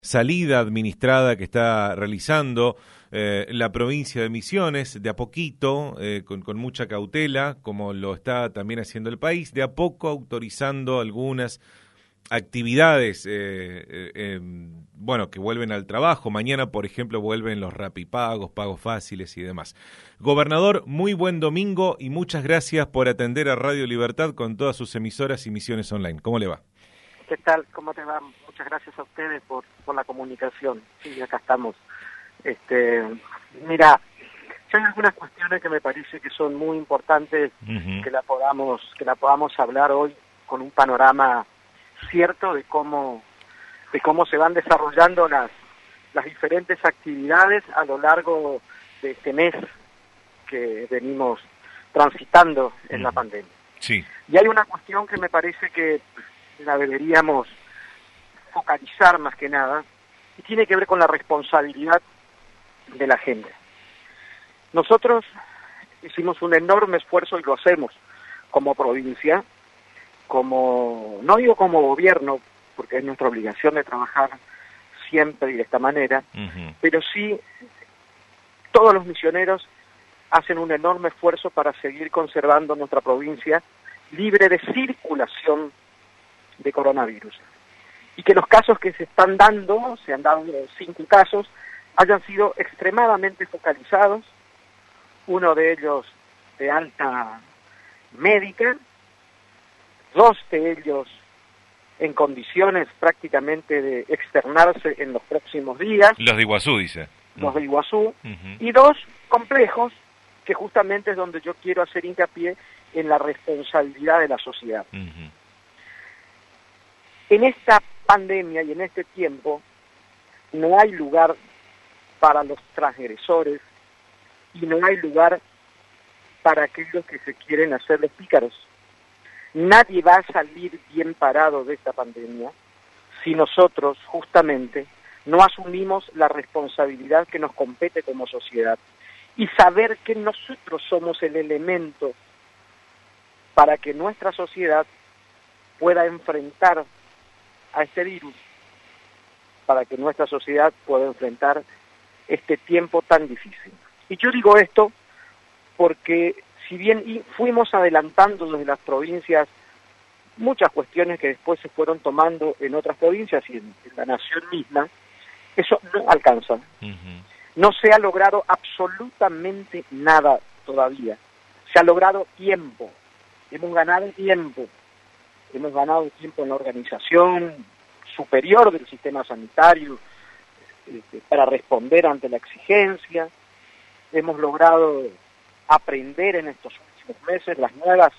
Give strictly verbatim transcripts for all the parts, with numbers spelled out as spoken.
salida administrada que está realizando eh, la provincia de Misiones, de a poquito, eh, con, con mucha cautela, como lo está también haciendo el país, de a poco autorizando algunas actividades, eh, eh, eh, bueno, que vuelven al trabajo. Mañana, por ejemplo, vuelven los rapipagos, pagos fáciles y demás. Gobernador, muy buen domingo y muchas gracias por atender a Radio Libertad con todas sus emisoras y misiones online. ¿Cómo le va? ¿Qué tal? ¿Cómo te va? Muchas gracias a ustedes por, por la comunicación. Sí, acá estamos. Este, mira, hay algunas cuestiones que me parece que son muy importantes, uh-huh. que la podamos que la podamos hablar hoy con un panorama cierto de cómo de cómo se van desarrollando las las diferentes actividades a lo largo de este mes que venimos transitando en uh-huh. la pandemia. Sí. Y hay una cuestión que me parece que la deberíamos focalizar más que nada, y tiene que ver con la responsabilidad de la gente. Nosotros hicimos un enorme esfuerzo y lo hacemos como provincia, como no digo como gobierno, porque es nuestra obligación de trabajar siempre y de esta manera, uh-huh. pero sí todos los misioneros hacen un enorme esfuerzo para seguir conservando nuestra provincia libre de circulación de coronavirus. Y que los casos que se están dando, se han dado cinco casos, hayan sido extremadamente focalizados, uno de ellos de alta médica, dos de ellos en condiciones prácticamente de externarse en los próximos días. Los de Iguazú, dice. Los de Iguazú, uh-huh. y dos complejos, que justamente es donde yo quiero hacer hincapié en la responsabilidad de la sociedad. Uh-huh. En esta pandemia y en este tiempo no hay lugar para los transgresores y no hay lugar para aquellos que se quieren hacer los pícaros. Nadie va a salir bien parado de esta pandemia si nosotros justamente no asumimos la responsabilidad que nos compete como sociedad y saber que nosotros somos el elemento para que nuestra sociedad pueda enfrentar a este virus, para que nuestra sociedad pueda enfrentar este tiempo tan difícil. Y yo digo esto porque si bien fuimos adelantando desde las provincias muchas cuestiones que después se fueron tomando en otras provincias y en, en la nación misma, eso no alcanza. Uh-huh. No se ha logrado absolutamente nada todavía. Se ha logrado tiempo. Hemos ganado tiempo. Hemos ganado tiempo en la organización superior del sistema sanitario este, para responder ante la exigencia. Hemos logrado aprender en estos últimos meses las nuevas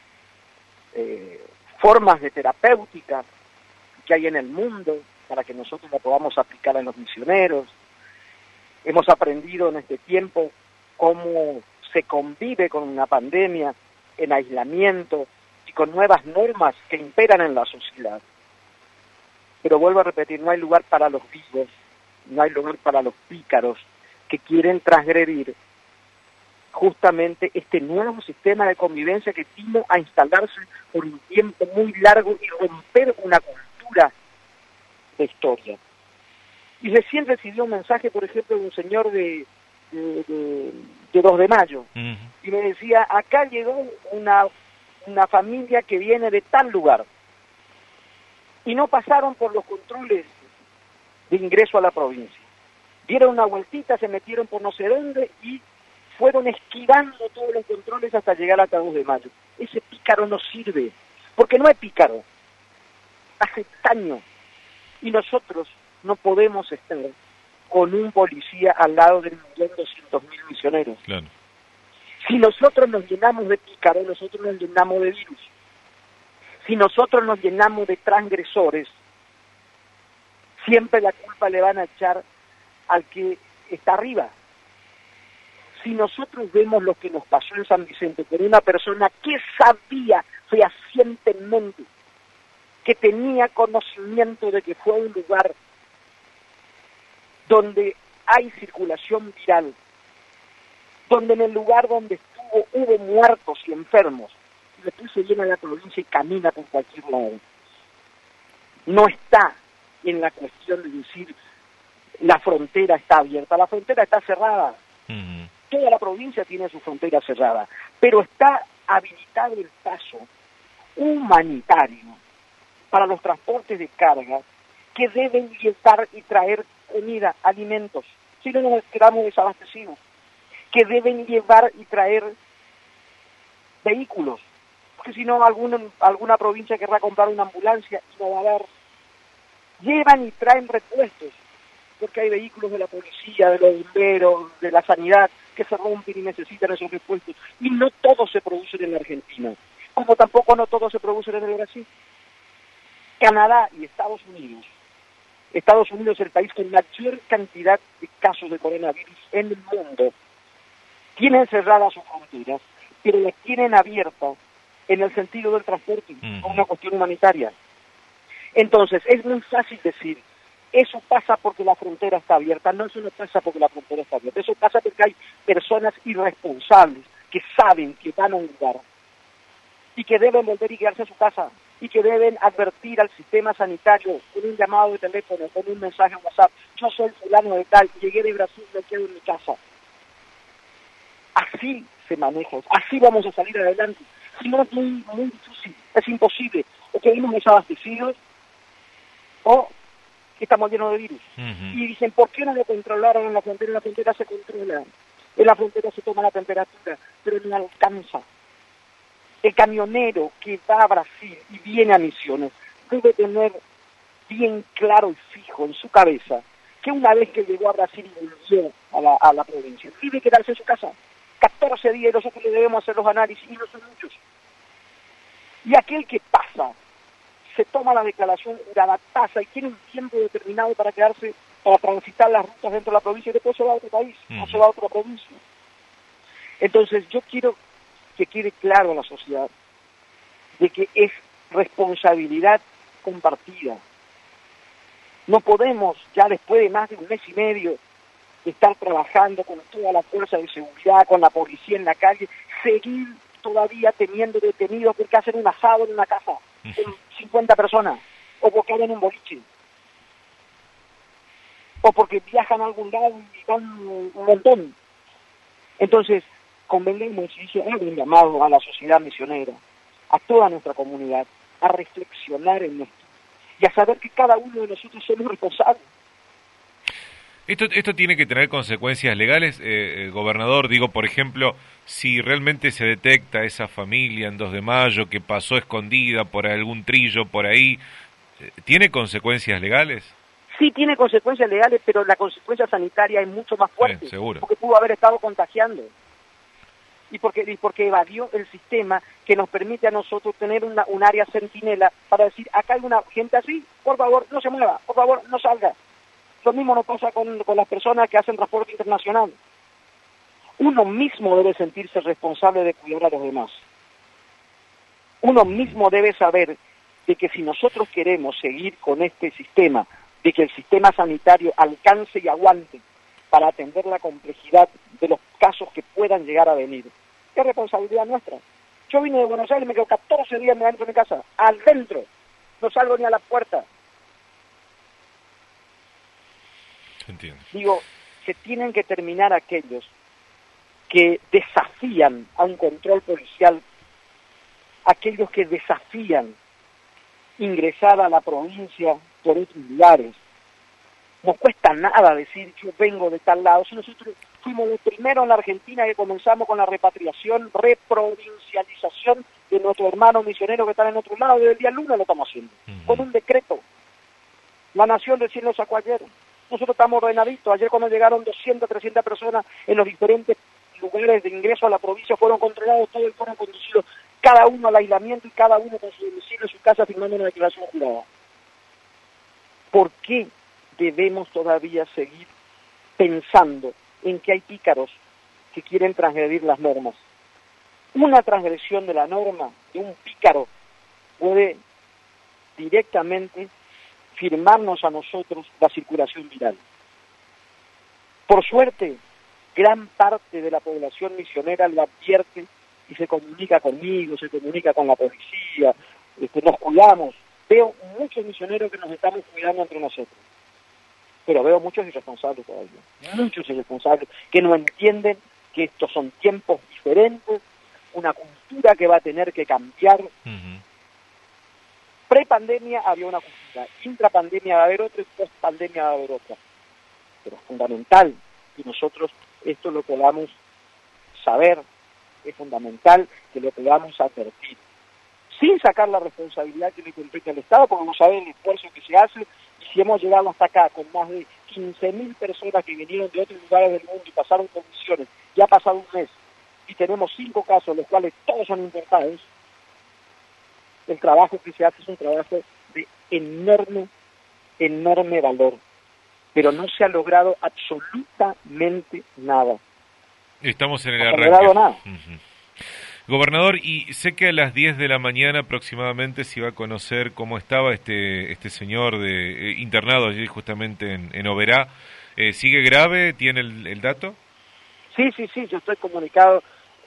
eh, formas de terapéutica que hay en el mundo para que nosotros la podamos aplicar en los misioneros. Hemos aprendido en este tiempo cómo se convive con una pandemia en aislamiento y con nuevas normas que imperan en la sociedad. Pero vuelvo a repetir, no hay lugar para los vivos, no hay lugar para los pícaros que quieren transgredir justamente este nuevo sistema de convivencia que vino a instalarse por un tiempo muy largo y romper una cultura de historia. Y recién recibí un mensaje, por ejemplo, de un señor de, de, de, de dos de mayo, uh-huh. y me decía, acá llegó una, una familia que viene de tal lugar, y no pasaron por los controles de ingreso a la provincia. Dieron una vueltita, se metieron por no sé dónde, y fueron esquivando todos los controles hasta llegar hasta dos de mayo. Ese pícaro no sirve, porque no es pícaro, hace daño. Y nosotros no podemos estar con un policía al lado de un millón doscientos mil misioneros. Claro. Si nosotros nos llenamos de pícaro, nosotros nos llenamos de virus. Si nosotros nos llenamos de transgresores, siempre la culpa le van a echar al que está arriba. Si nosotros vemos lo que nos pasó en San Vicente con una persona que sabía fehacientemente, que tenía conocimiento de que fue un lugar donde hay circulación viral, donde en el lugar donde estuvo hubo muertos y enfermos, después se llena la provincia y camina por cualquier lado. No está en la cuestión de decir la frontera está abierta, la frontera está cerrada. Uh-huh. Toda la provincia tiene su frontera cerrada, pero está habilitado el paso humanitario para los transportes de carga que deben llevar y traer comida, alimentos, si no nos quedamos desabastecidos, que deben llevar y traer vehículos, porque si no alguna, alguna provincia querrá comprar una ambulancia y no va a dar. Llevan y traen repuestos, porque hay vehículos de la policía, de los bomberos, de la sanidad, que se rompen y necesitan esos repuestos. Y no todos se producen en la Argentina, como tampoco no todos se producen en el Brasil. Canadá y Estados Unidos. Estados Unidos es el país con mayor cantidad de casos de coronavirus en el mundo. Tienen cerradas sus fronteras, pero las tienen abiertas en el sentido del transporte, uh-huh. como una cuestión humanitaria. Entonces, es muy fácil decir, eso pasa porque la frontera está abierta. No, eso no pasa porque la frontera está abierta. Eso pasa porque hay personas irresponsables que saben que van a un lugar y que deben volver y quedarse a su casa y que deben advertir al sistema sanitario con un llamado de teléfono, con un mensaje en WhatsApp: yo soy fulano de tal, llegué de Brasil, me quedo en mi casa. Así se maneja, así vamos a salir adelante. Si no, es muy, muy difícil, es imposible. O que venimos desabastecidos o que estamos llenos de virus. Uh-huh. Y dicen, ¿por qué no lo controlaron en la frontera? En la frontera se controla, en la frontera se toma la temperatura, pero no alcanza. El camionero que va a Brasil y viene a Misiones debe tener bien claro y fijo en su cabeza que una vez que llegó a Brasil y volvió a la, a la provincia, debe quedarse en su casa catorce días, y nosotros le debemos hacer los análisis, y no son muchos. Y aquel que pasa, se toma la declaración jurada, pasa y tiene un tiempo determinado para quedarse, para transitar las rutas dentro de la provincia y después se va a otro país, uh-huh. o se va a otra provincia. Entonces yo quiero que quede claro a la sociedad de que es responsabilidad compartida. No podemos, ya después de más de un mes y medio, estar trabajando con toda la fuerza de seguridad, con la policía en la calle, seguir todavía teniendo detenidos porque hacen un asado en una casa con cincuenta personas, o porque hacen un boliche, o porque viajan a algún lado y van un montón. Entonces, convenemos y hice un llamado a la sociedad misionera, a toda nuestra comunidad, a reflexionar en esto y a saber que cada uno de nosotros somos responsables. Esto, esto tiene que tener consecuencias legales, eh, eh, gobernador. Digo, por ejemplo, si realmente se detecta esa familia en dos de mayo que pasó escondida por algún trillo por ahí, ¿tiene consecuencias legales? Sí, tiene consecuencias legales, pero la consecuencia sanitaria es mucho más fuerte. Sí, seguro. Porque pudo haber estado contagiando. Y porque, y porque evadió el sistema que nos permite a nosotros tener una, un área centinela para decir, acá hay una gente así, por favor, no se mueva, por favor, no salga. Lo mismo nos pasa con, con las personas que hacen transporte internacional. Uno mismo debe sentirse responsable de cuidar a los demás. Uno mismo debe saber de que si nosotros queremos seguir con este sistema, de que el sistema sanitario alcance y aguante para atender la complejidad de los casos que puedan llegar a venir, es responsabilidad nuestra. Yo vine de Buenos Aires y me quedo catorce días dentro de mi casa, adentro, no salgo ni a la puerta. Entiendo. Digo, se tienen que terminar aquellos que desafían a un control policial, aquellos que desafían ingresar a la provincia por otros lugares. No cuesta nada decir yo vengo de tal lado. Si nosotros fuimos los primeros en la Argentina que comenzamos con la repatriación, reprovincialización de nuestros hermanos misioneros que están en otro lado, desde el día lunes lo estamos haciendo, uh-huh. con un decreto. La nación recién lo sacó ayer. Nosotros estamos ordenaditos. Ayer cuando llegaron doscientas, trescientas personas en los diferentes lugares de ingreso a la provincia, fueron controlados, todos fueron conducidos, cada uno al aislamiento y cada uno con su domicilio en su casa firmando una declaración jurada. ¿Por qué debemos todavía seguir pensando en que hay pícaros que quieren transgredir las normas? Una transgresión de la norma de un pícaro puede directamente firmarnos a nosotros la circulación viral. Por suerte, gran parte de la población misionera lo advierte y se comunica conmigo, se comunica con la policía, este, nos cuidamos, Veo muchos misioneros que nos estamos cuidando entre nosotros, pero veo muchos irresponsables todavía, muchos irresponsables que no entienden que estos son tiempos diferentes, una cultura que va a tener que cambiar. Uh-huh. Pre-pandemia había una cultura, intrapandemia va a haber otra y post-pandemia va a haber otra. Pero es fundamental que nosotros esto lo podamos saber, es fundamental que lo podamos advertir, sin sacar la responsabilidad que le compete al Estado, porque no saben el esfuerzo que se hace, y si hemos llegado hasta acá con más de quince mil personas que vinieron de otros lugares del mundo y pasaron condiciones, ya ha pasado un mes, y tenemos cinco casos, los cuales todos son importados, el trabajo que se hace es un trabajo de enorme, enorme valor, pero no se ha logrado absolutamente nada. Estamos en el no arranque. Se ha logrado nada. Uh-huh. Gobernador, y sé que a las diez de la mañana aproximadamente se iba a conocer cómo estaba este este señor de eh, internado allí justamente en, en Oberá. Eh, ¿Sigue grave? ¿Tiene el, el dato? Sí, sí, sí, yo estoy comunicado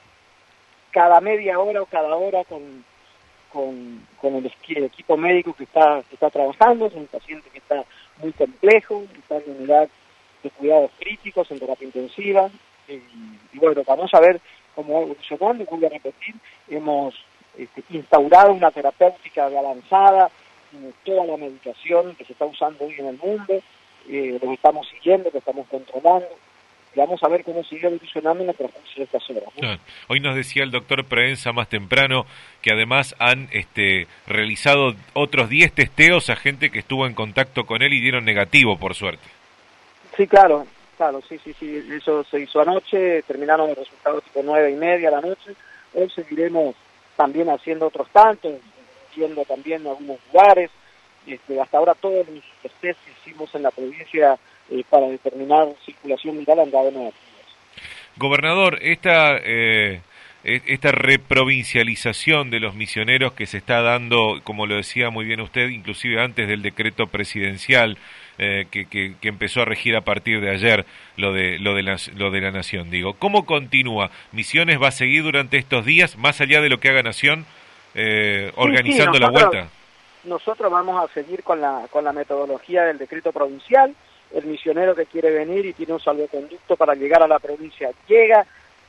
cada media hora o cada hora con con, con el, el equipo médico que está que está trabajando. Es un paciente que está muy complejo, está en unidad de cuidados críticos, en terapia intensiva, y, y bueno, vamos a ver cómo va evolucionando. Y voy a repetir, hemos este, instaurado una terapéutica de avanzada, toda la medicación que se está usando hoy en el mundo, eh, lo estamos siguiendo, lo estamos controlando, y vamos a ver cómo sigue evolucionando en el transcurso de estas horas, ¿no? Ah, hoy nos decía el doctor Proenza más temprano que además han este, realizado otros diez testeos a gente que estuvo en contacto con él y dieron negativo, por suerte. Sí, claro, claro, sí, sí, sí, eso se hizo anoche, terminaron los resultados tipo nueve y media de la noche. Hoy seguiremos también haciendo otros tantos, yendo también a algunos lugares. Este, hasta ahora todos los test que hicimos en la provincia eh, para determinar circulación viral han dado negativos. Gobernador, esta eh, esta reprovincialización de los misioneros que se está dando, como lo decía muy bien usted, inclusive antes del decreto presidencial eh, que, que, que empezó a regir a partir de ayer, lo de lo de la, lo de la Nación, digo, ¿cómo continúa? ¿Misiones va a seguir durante estos días, más allá de lo que haga Nación, eh, organizando sí, sí, nosotros, la vuelta? Nosotros vamos a seguir con la con la metodología del decreto provincial. El misionero que quiere venir y tiene un salvoconducto para llegar a la provincia llega,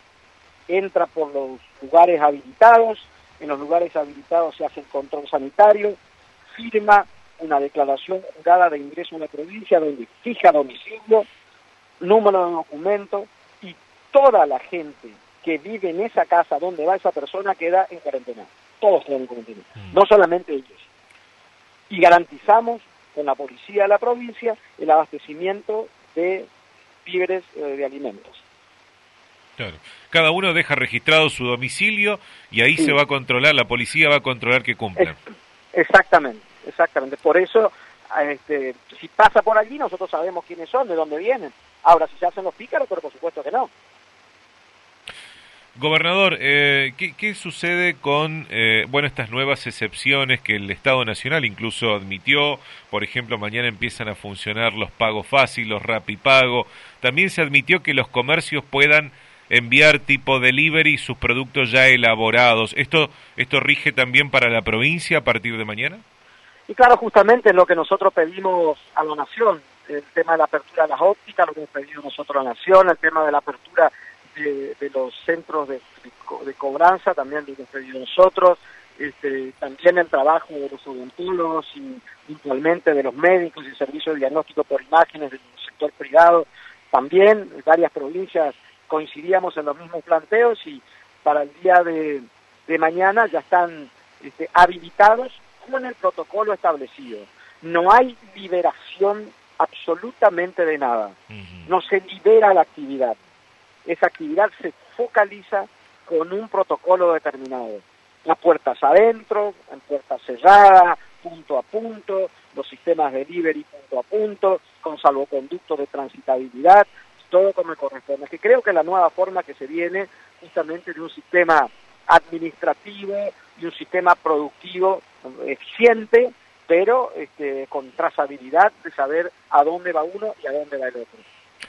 entra por los lugares habilitados, en los lugares habilitados se hace el control sanitario, firma una declaración jurada de ingreso a la provincia donde fija domicilio, número de documento, y toda la gente que vive en esa casa donde va esa persona queda en cuarentena. Todos quedan en cuarentena, mm. no solamente ellos. Y garantizamos con la policía de la provincia el abastecimiento de víveres eh, de alimentos. Claro. Cada uno deja registrado su domicilio y ahí sí. se va a controlar, la policía va a controlar que cumplan. Exactamente, exactamente. Por eso, este, si pasa por allí, nosotros sabemos quiénes son, de dónde vienen. Ahora, si se hacen los pícaros, pero por supuesto que no. Gobernador, eh, ¿qué, ¿qué sucede con eh, bueno estas nuevas excepciones que el Estado Nacional incluso admitió? Por ejemplo, mañana empiezan a funcionar los pagos fáciles, los Rapipago. También se admitió que los comercios puedan enviar tipo delivery sus productos ya elaborados. ¿Esto esto rige también para la provincia a partir de mañana? Y claro, justamente es lo que nosotros pedimos a la Nación. El tema de la apertura de las ópticas, lo que hemos pedido nosotros a la Nación, el tema de la apertura De, de los centros de, de, de cobranza, también lo hemos pedido nosotros, este, también el trabajo de los odontólogos y puntualmente de los médicos y servicios de diagnóstico por imágenes del sector privado. También en varias provincias coincidíamos en los mismos planteos y para el día de, de mañana ya están este, habilitados con el protocolo establecido. No hay liberación absolutamente de nada, uh-huh. no se libera la actividad. Esa actividad se focaliza con un protocolo determinado. Las puertas adentro, en puertas cerradas, punto a punto, los sistemas de delivery punto a punto, con salvoconductos de transitabilidad, todo como corresponde. Que creo que la nueva forma que se viene justamente de un sistema administrativo y un sistema productivo eficiente, pero este, con trazabilidad de saber a dónde va uno y a dónde va el otro.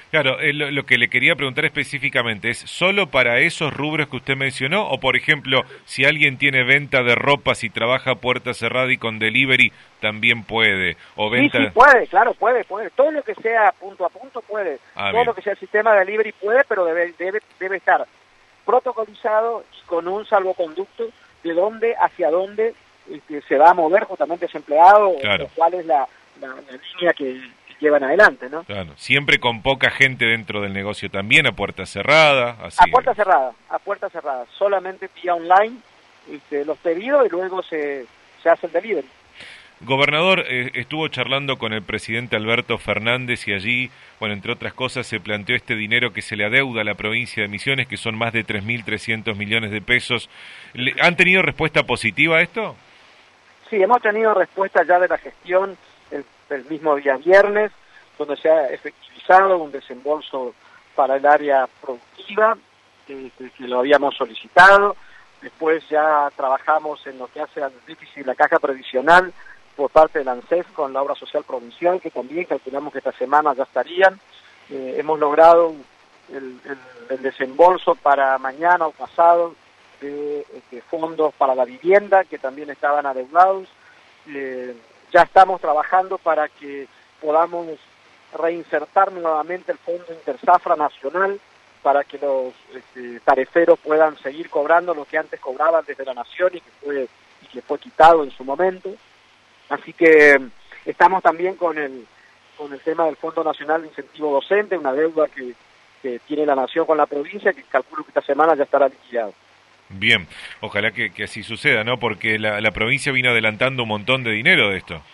Claro, eh, lo, lo que le quería preguntar específicamente es, ¿solo para esos rubros que usted mencionó? O, por ejemplo, si alguien tiene venta de ropa, si trabaja a puerta cerrada y con delivery, también puede. O venta... Sí, sí, puede, claro, puede, puede. Todo lo que sea punto a punto puede. Ah, Todo bien. lo que sea el sistema de delivery puede, pero debe, debe, debe estar protocolizado y con un salvoconducto de dónde, hacia dónde este, se va a mover justamente ese empleado, Claro. o cuál es la, la, la línea que, que llevan adelante, ¿no? Claro, siempre con poca gente dentro del negocio también, a puerta cerrada. Así. A puerta cerrada, a puerta cerrada. Solamente vía online este, los pedidos y luego se, se hace el delivery. Gobernador, eh, estuvo charlando con el presidente Alberto Fernández y allí, bueno, entre otras cosas, se planteó este dinero que se le adeuda a la provincia de Misiones, que son más de tres mil trescientos millones de pesos. ¿Le, ¿Han tenido respuesta positiva a esto? Sí, hemos tenido respuesta ya de la gestión el, el mismo día viernes, donde se ha efectivizado un desembolso para el área productiva, que, que, que lo habíamos solicitado. Después ya trabajamos en lo que hace al déficit de la caja previsional por parte del ANSES con la obra social provincial, que también calculamos que esta semana ya estarían. Eh, hemos logrado el, el, el desembolso para mañana o pasado de, de fondos para la vivienda, que también estaban adeudados. Eh, ya estamos trabajando para que podamos reinsertar nuevamente el Fondo Interzafra Nacional, para que los este, tariferos puedan seguir cobrando lo que antes cobraban desde la Nación y que fue, y que fue quitado en su momento. Así que estamos también con el con el tema del Fondo Nacional de Incentivo Docente, una deuda que, que tiene la Nación con la provincia, que calculo que esta semana ya estará liquidado. Bien, ojalá que, que así suceda, ¿no? Porque la, la provincia vino adelantando un montón de dinero de esto.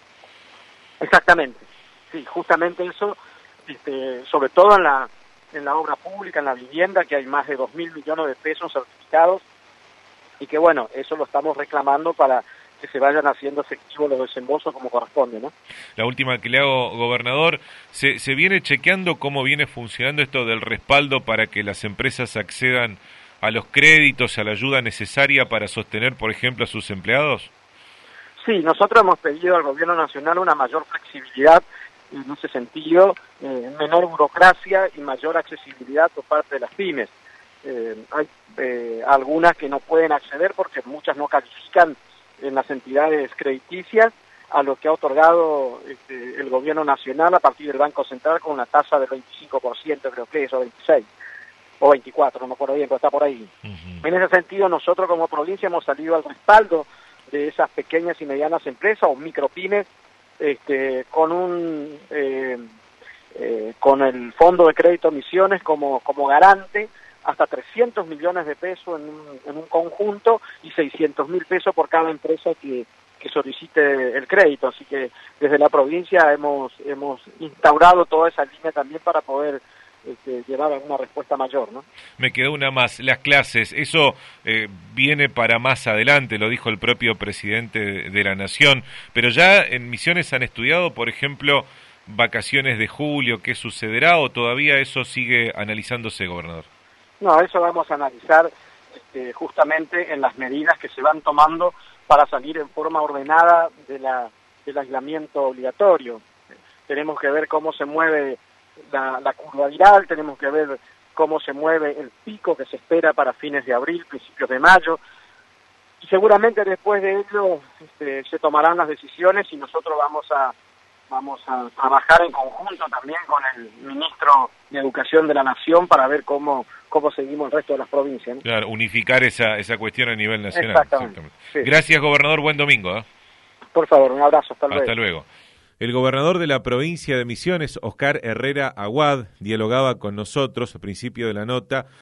Exactamente, sí, justamente eso, este, sobre todo en la en la obra pública, en la vivienda, que hay más de dos mil millones de pesos certificados, y que bueno, eso lo estamos reclamando para que se vayan haciendo efectivos los desembolsos como corresponde, ¿no? La última que le hago, gobernador, ¿se, se viene chequeando cómo viene funcionando esto del respaldo para que las empresas accedan a los créditos, a la ayuda necesaria para sostener, por ejemplo, a sus empleados? Sí, nosotros hemos pedido al Gobierno Nacional una mayor flexibilidad en ese sentido, eh, menor burocracia y mayor accesibilidad por parte de las pymes. Eh, hay eh, algunas que no pueden acceder porque muchas no califican en las entidades crediticias a lo que ha otorgado este, el Gobierno Nacional a partir del Banco Central con una tasa del veinticinco por ciento, creo que es, o veintiséis, o veinticuatro, no me acuerdo bien, pero está por ahí. Uh-huh. En ese sentido, nosotros como provincia hemos salido al respaldo de esas pequeñas y medianas empresas o micropymes, este, con un eh, eh, con el Fondo de Crédito Misiones como, como garante, hasta trescientos millones de pesos en un, en un conjunto y seiscientos mil pesos por cada empresa que, que solicite el crédito. Así que desde la provincia hemos hemos instaurado toda esa línea también para poder este, llevar a una respuesta mayor, ¿no? Me quedó una más, las clases, eso eh, viene para más adelante, lo dijo el propio presidente de, de la Nación, pero ya en Misiones han estudiado, por ejemplo, vacaciones de julio, ¿qué sucederá o todavía eso sigue analizándose, gobernador? No, eso vamos a analizar este, justamente en las medidas que se van tomando para salir en forma ordenada de la, del aislamiento obligatorio. Tenemos que ver cómo se mueve la, la curva viral, tenemos que ver cómo se mueve el pico que se espera para fines de abril, principios de mayo, y seguramente después de ello este, se tomarán las decisiones y nosotros vamos a vamos a trabajar en conjunto también con el ministro de Educación de la Nación para ver cómo cómo seguimos el resto de las provincias, ¿no? Claro, unificar esa esa cuestión a nivel nacional. Exactamente. Exactamente. Sí. Gracias, gobernador, buen domingo. ¿eh? Por favor, un abrazo, hasta luego. Hasta luego. El gobernador de la provincia de Misiones, Oscar Herrera Aguad, dialogaba con nosotros al principio de la nota